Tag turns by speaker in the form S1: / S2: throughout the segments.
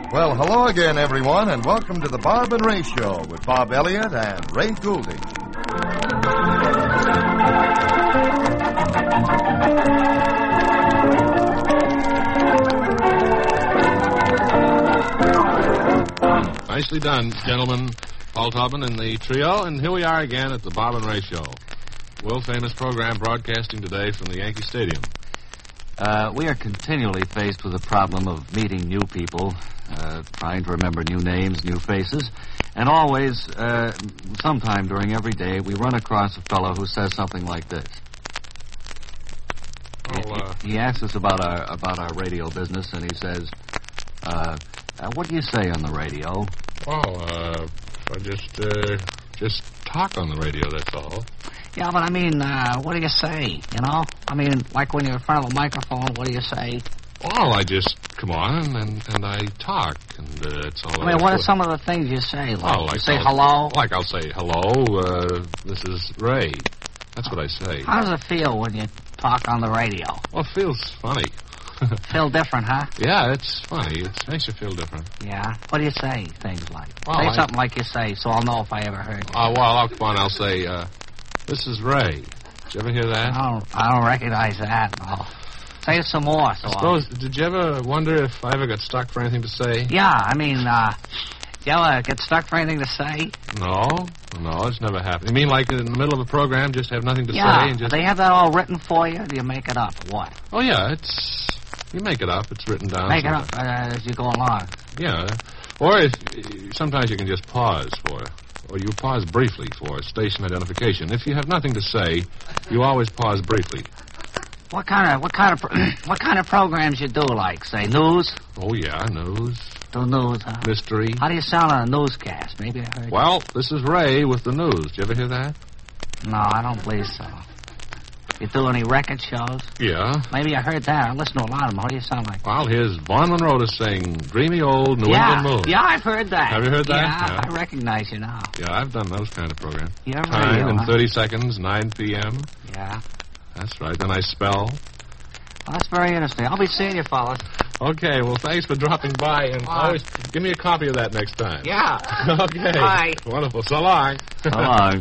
S1: Well, hello again, everyone, and welcome to the Bob and Ray Show with Bob Elliott and Ray Goulding.
S2: Nicely done, gentlemen. Paul Taubman and the trio, and here we are again at the Bob and Ray Show. World-famous program broadcasting today from the Yankee Stadium.
S3: We are continually faced with the problem of meeting new people, trying to remember new names, new faces, and always, sometime during every day, we run across a fellow who says something like this. He asks us about our radio business, and he says, what do you say on the radio?
S2: Well, I just talk on the radio, that's all.
S4: Yeah, but I mean, what do you say, you know? I mean, like when you're in front of a microphone, what do you say?
S2: Well, I just come on and I talk, and that's all.
S4: I mean, what are some of the things you say? Like you say hello?
S2: Like I'll say, hello, this is Ray. That's what I say.
S4: How does it feel when you talk on the radio?
S2: Well, it feels funny.
S4: Feel different, huh?
S2: Yeah, it's funny. It makes you feel different.
S4: Yeah? What do you say, things like?
S2: Well,
S4: say something like you say, so I'll know if I ever heard you.
S2: Well, I'll come on, I'll say, this is Ray. Did you ever hear that?
S4: I don't recognize that, no. Say it some more.
S2: Did you ever wonder if I ever got stuck for anything to say?
S4: Yeah, I mean, did you ever get stuck for anything to say?
S2: No, it's never happened. You mean like in the middle of a program, just have nothing to say? And just...
S4: they have that all written for you, or do you make it up, or what?
S2: Oh, yeah, you make it up. It's written down.
S4: Make it up as you go along.
S2: Yeah, or sometimes you can just pause or you pause briefly for station identification. If you have nothing to say, you always pause briefly.
S4: What kind of programs you do, like, say, news?
S2: Oh, yeah, news.
S4: Do news, huh?
S2: Mystery.
S4: How do you sound on a newscast? Maybe I heard
S2: Well, this is Ray with the news. Did you ever hear that?
S4: No, I don't believe so. You do any record shows?
S2: Yeah.
S4: Maybe I heard that. I listen to a lot of them. How do you sound like?
S2: Well, here's Vaughn Monroe to sing Dreamy Old New England Moon.
S4: Yeah, I've heard that.
S2: Have you heard that?
S4: Yeah, I recognize you now.
S2: Yeah, I've done those kind of programs.
S4: Yeah,
S2: Time in 30 seconds, 9 p.m.
S4: Yeah.
S2: That's right. Then I spell.
S4: Well, that's very interesting. I'll be seeing you, fellas.
S2: Okay, well, thanks for dropping by, and always give me a copy of that next time.
S4: Yeah.
S2: Okay.
S4: Bye.
S2: Wonderful. So long.
S3: So long.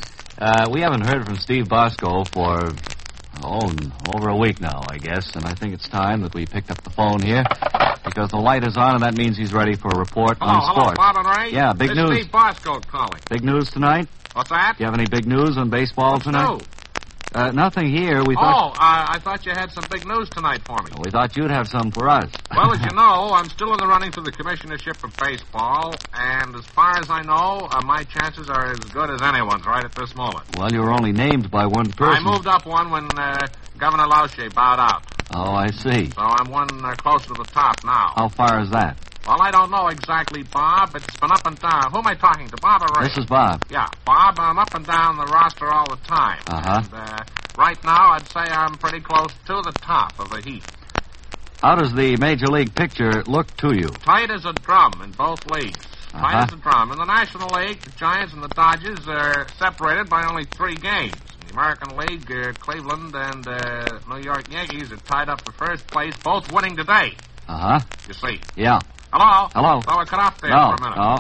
S3: We haven't heard from Steve Bosco for, over a week now, I guess, and I think it's time that we picked up the phone here, because the light is on, and that means he's ready for a report on sports.
S5: Hello, Bob and Ray?
S3: Yeah, big news.
S5: Steve Bosco calling.
S3: Big news tonight?
S5: What's that?
S3: Do you have any big news on baseball tonight?
S5: No.
S3: Nothing here. We thought...
S5: I thought you had some big news tonight for me.
S3: We thought you'd have some for us.
S5: Well, as you know, I'm still in the running for the commissionership of baseball, and as far as I know, my chances are as good as anyone's right at this moment.
S3: Well, you were only named by one person.
S5: I moved up one when Governor Lausche bowed out.
S3: Oh, I see.
S5: So I'm one close to the top now.
S3: How far is that?
S5: Well, I don't know exactly, Bob. It's been up and down. Who am I talking to, Bob or Ray?
S3: This is Bob.
S5: Yeah, Bob, I'm up and down the roster all the time.
S3: Uh-huh.
S5: And, right now, I'd say I'm pretty close to the top of the heap.
S3: How does the Major League picture look to you?
S5: Tight as a drum in both leagues. Tight as a drum. In the National League, the Giants and the Dodgers are separated by only 3 games. In the American League, Cleveland and New York Yankees are tied up for first place, both winning today.
S3: Uh-huh.
S5: You see.
S3: Yeah.
S5: Hello?
S3: Hello.
S5: Oh, I cut off there
S3: No,
S5: for a minute.
S3: no.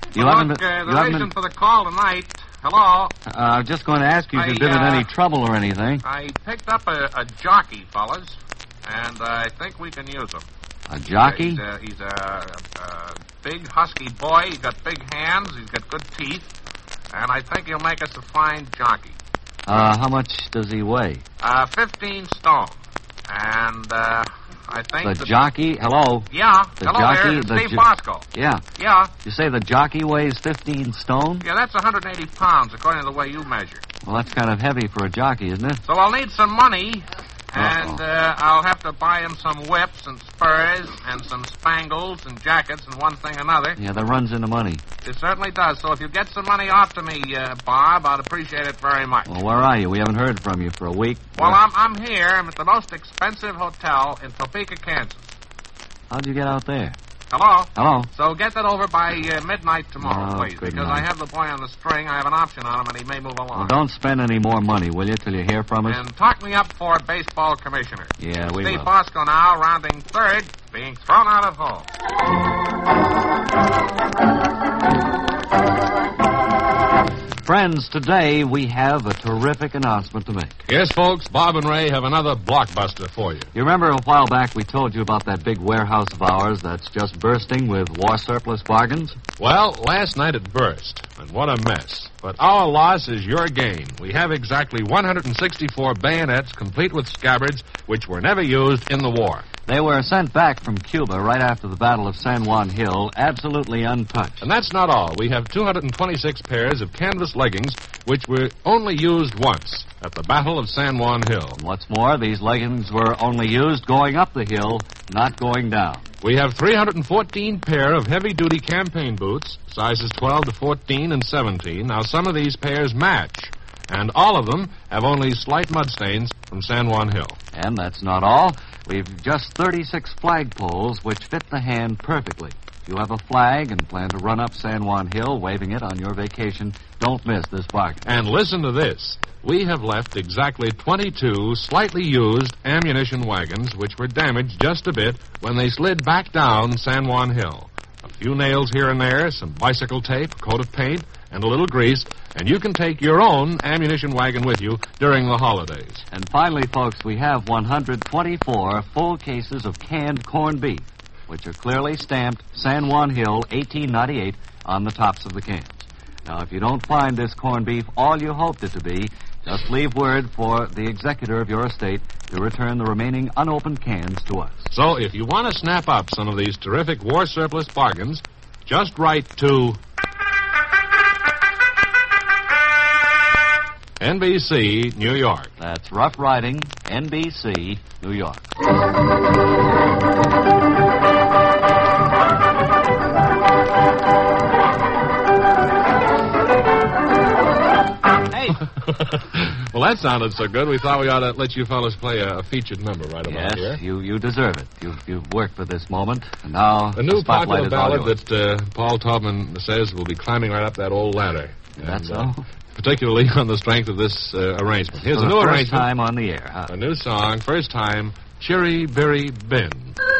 S5: The reason for the call tonight... Hello?
S3: I was just going to ask you if you've been in any trouble or anything.
S5: I picked up a jockey, fellas, and I think we can use him.
S3: A jockey?
S5: He's a big, husky boy. He's got big hands. He's got good teeth. And I think he'll make us a fine jockey.
S3: How much does he weigh?
S5: 15 stone. And, I think...
S3: The jockey? Hello?
S5: Yeah.
S3: The
S5: Hello
S3: jockey?
S5: there. Steve Bosco.
S3: Yeah.
S5: Yeah.
S3: You say the jockey weighs 15 stone?
S5: Yeah, that's 180 pounds, according to the way you measure.
S3: Well, that's kind of heavy for a jockey, isn't it?
S5: So I'll need some money, and I'll have to buy him some whips and spurs and some spangles and jackets and one thing another.
S3: Yeah, that runs into money.
S5: It certainly does. So if you get some money off to me, Bob, I'd appreciate it very much.
S3: Well, where are you? We haven't heard from you for a week.
S5: Well, I'm here. I'm at the most expensive hotel in Topeka, Kansas.
S3: How'd you get out there?
S5: Hello?
S3: Hello?
S5: So get that over by midnight tomorrow, please,
S3: good
S5: because
S3: night.
S5: I have the boy on the string. I have an option on him, and he may move along.
S3: Well, don't spend any more money, will you, till you hear from us?
S5: And talk me up for baseball commissioner.
S3: Yeah, we
S5: Steve
S3: will.
S5: Bosco now, rounding third, being thrown out of home.
S3: Friends, today we have a terrific announcement to make.
S2: Yes, folks, Bob and Ray have another blockbuster for you.
S3: You remember a while back we told you about that big warehouse of ours that's just bursting with war surplus bargains?
S2: Well, last night it burst, and what a mess. But our loss is your gain. We have exactly 164 bayonets complete with scabbards which were never used in the war.
S3: They were sent back from Cuba right after the Battle of San Juan Hill, absolutely untouched.
S2: And that's not all. We have 226 pairs of canvas leggings which were only used once at the Battle of San Juan Hill.
S3: And what's more, these leggings were only used going up the hill, not going down.
S2: We have 314 pair of heavy-duty campaign boots, sizes 12 to 14 and 17. Now, some of these pairs match, and all of them have only slight mud stains from San Juan Hill.
S3: And that's not all. We've just 36 flagpoles which fit the hand perfectly. If you have a flag and plan to run up San Juan Hill waving it on your vacation, don't miss this bargain.
S2: And listen to this. We have left exactly 22 slightly used ammunition wagons which were damaged just a bit when they slid back down San Juan Hill. A few nails here and there, some bicycle tape, a coat of paint, and a little grease, and you can take your own ammunition wagon with you during the holidays.
S3: And finally, folks, we have 124 full cases of canned corned beef, which are clearly stamped San Juan Hill 1898 on the tops of the cans. Now, if you don't find this corned beef all you hoped it to be, just leave word for the executor of your estate to return the remaining unopened cans to us.
S2: So if you want to snap up some of these terrific war surplus bargains, just write to NBC, New York.
S3: That's Rough Riding, NBC, New York.
S4: Hey.
S2: Well, that sounded so good, we thought we ought to let you fellas play a featured number right about here.
S3: Yes, you deserve it. You've worked for this moment, and now
S2: A new
S3: the spotlight
S2: popular
S3: is all
S2: ballad
S3: yours.
S2: that Paul Taubman says will be climbing right up that old ladder.
S3: That's
S2: And,
S3: so?
S2: Particularly on the strength of this arrangement. Here's
S3: For
S2: a
S3: the
S2: new
S3: first
S2: arrangement.
S3: time on the air, huh?
S2: A new song, first time, Chiri Biri Bin.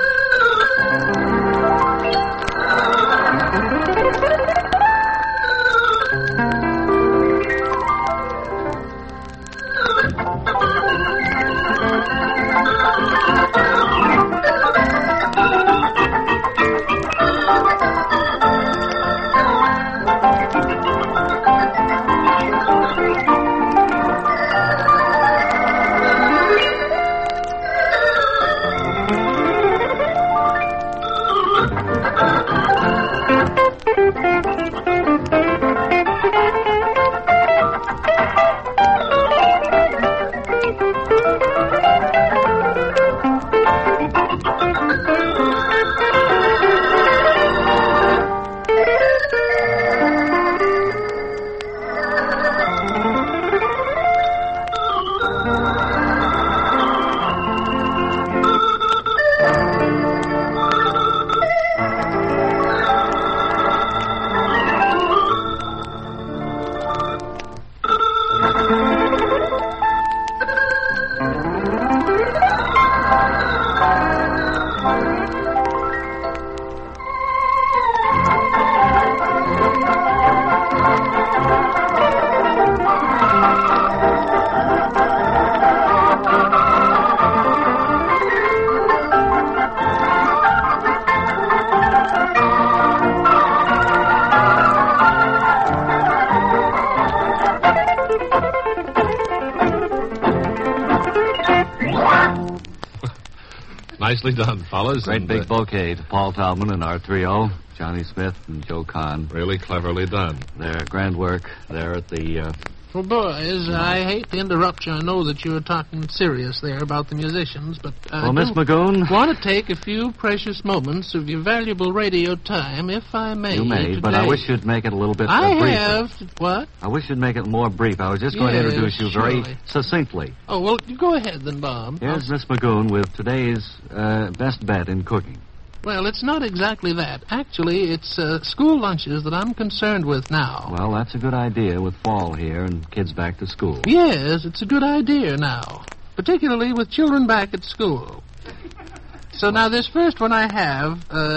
S2: Nicely done, fellas.
S3: Great
S2: and,
S3: big bouquet to Paul Taubman and our trio, Johnny Smith and Joe Kahn.
S2: Really cleverly done.
S3: Their grand work there at the...
S6: Well, boys, I hate to interrupt you. I know that you were talking serious there about the musicians, but I
S3: Miss Magoon?
S6: want to take a few precious moments of your valuable radio time, if I may.
S3: You may,
S6: today.
S3: but I wish you'd make it a little bit
S6: I
S3: briefer.
S6: have. What?
S3: I wish you'd make it more brief. I was just going to
S6: Yes,
S3: introduce you very
S6: surely.
S3: succinctly.
S6: Oh, well, you go ahead then, Bob.
S3: Here's Miss Magoon with today's best bet in cooking.
S6: Well, it's not exactly that. Actually, it's school lunches that I'm concerned with now.
S3: Well, that's a good idea with fall here and kids back to school.
S6: Yes, it's a good idea now, particularly with children back at school. So now this first one I have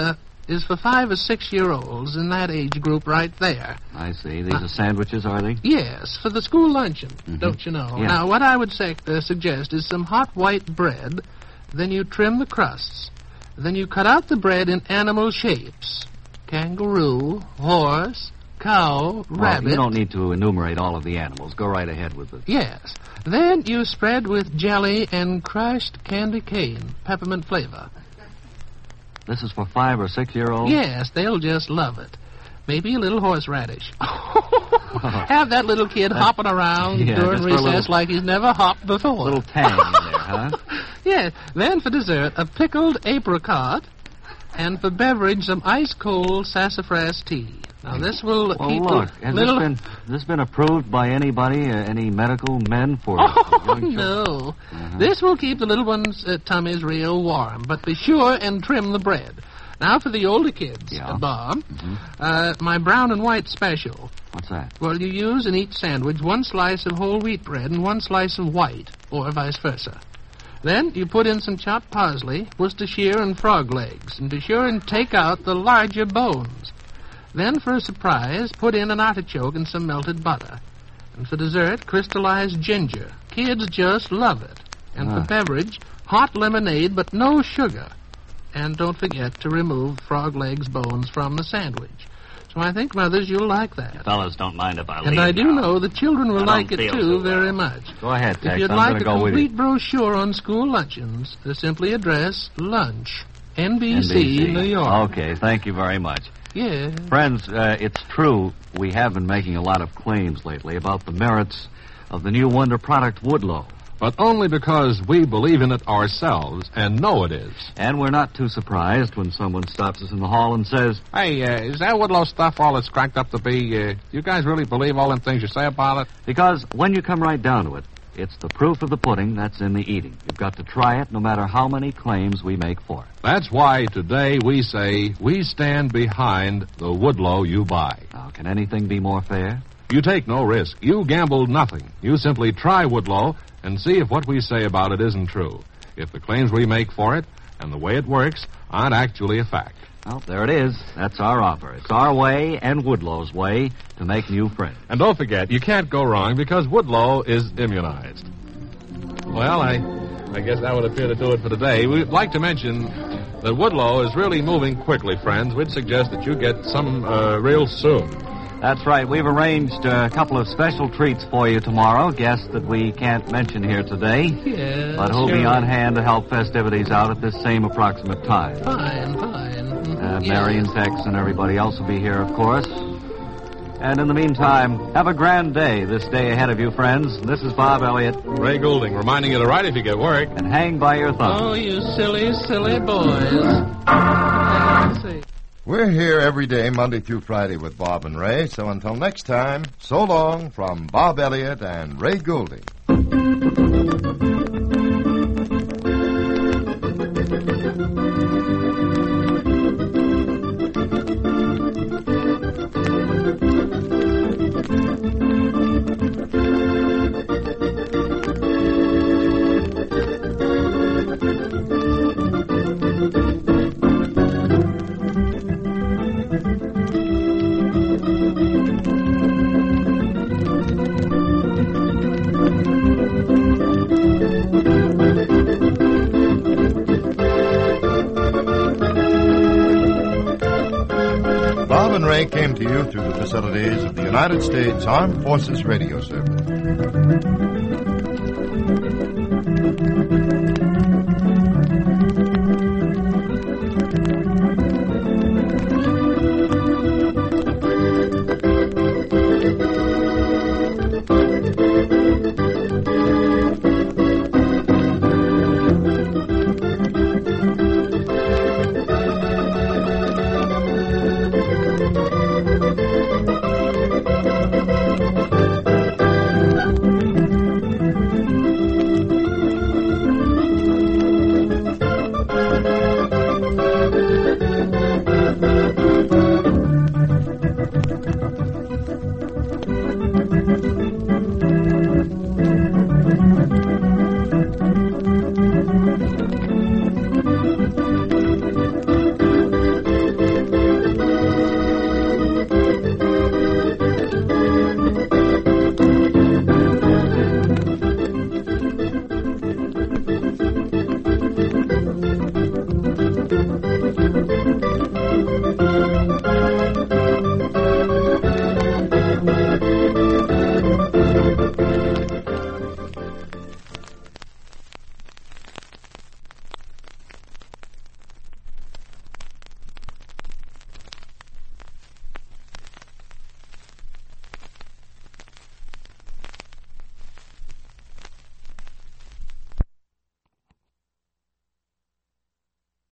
S6: is for 5 or 6 year olds in that age group right there.
S3: I see. These are sandwiches, are they?
S6: Yes, for the school luncheon, don't you know?
S3: Yeah.
S6: Now, what I would suggest is some hot white bread, then you trim the crusts, then you cut out the bread in animal shapes. Kangaroo, horse, cow, rabbit.
S3: You don't need to enumerate all of the animals. Go right ahead with it.
S6: Yes. Then you spread with jelly and crushed candy cane, peppermint flavor.
S3: This is for 5 or 6 year olds?
S6: Yes, they'll just love it. Maybe a little horseradish. Have that little kid hopping around during recess like he's never hopped before.
S3: A little tang in there, huh?
S6: Yes. Then for dessert, a pickled apricot, and for beverage, some ice-cold sassafras tea. Now, this will keep
S3: look, has
S6: little...
S3: this been approved by anybody, any medical men for young children?
S6: No. This will keep the little ones' tummies real warm, but be sure and trim the bread. Now for the older kids, Bob, my brown and white special.
S3: What's that?
S6: Well, you use in each sandwich 1 slice of whole wheat bread and 1 slice of white, or vice versa. Then you put in some chopped parsley, Worcestershire, and frog legs, and be sure and take out the larger bones. Then, for a surprise, put in an artichoke and some melted butter. And for dessert, crystallized ginger. Kids just love it. And for beverage, hot lemonade, but no sugar. And don't forget to remove frog legs bones from the sandwich. So I think, Mothers, you'll like that.
S7: Fellas don't mind if I leave.
S6: And I do
S7: now.
S6: know the children will like it,
S7: feel
S6: too,
S7: so
S6: very
S7: well.
S6: much.
S3: Go ahead, Tex.
S6: If you'd
S3: I'm
S6: like
S3: going
S6: a
S3: to go with you.
S6: complete brochure on school luncheons, simply address Lunch, NBC, New York.
S3: Okay, thank you very much.
S6: Yeah.
S3: Friends, it's true we have been making a lot of claims lately about the merits of the new wonder product, Woodlow.
S2: But only because we believe in it ourselves and know it is.
S3: And we're not too surprised when someone stops us in the hall and says,
S2: Hey, is that Woodlow stuff all it's cracked up to be? You guys really believe all them things you say about it?
S3: because when you come right down to it, it's the proof of the pudding that's in the eating. You've got to try it no matter how many claims we make for it.
S2: That's why today we say we stand behind the Woodlow you buy.
S3: Now, can anything be more fair?
S2: You take no risk. You gamble nothing. You simply try Woodlow and see if what we say about it isn't true. If the claims we make for it and the way it works aren't actually a fact.
S3: Well, there it is. That's our offer. It's our way and Woodlow's way to make new friends.
S2: And don't forget, you can't go wrong because Woodlow is immunized. Well, I guess that would appear to do it for today. We'd like to mention that Woodlow is really moving quickly, friends. We'd suggest that you get some real soon.
S3: That's right. We've arranged a couple of special treats for you tomorrow. Guests that we can't mention here today.
S6: Yeah,
S3: But who'll be
S6: sure.
S3: on hand to help festivities out at this same approximate time.
S6: Fine.
S3: Mary and Tex and everybody else will be here, of course. And in the meantime, have a grand day this day ahead of you, friends. This is Bob Elliott.
S2: Ray Goulding reminding you to write if you get work.
S3: And hang by your thumb.
S6: Oh, you silly, silly boys. Let's see.
S1: We're here every day, Monday through Friday, with Bob and Ray. So until next time, so long from Bob Elliott and Ray Goulding. Bob and Ray came to you through the facilities of the United States Armed Forces Radio Service.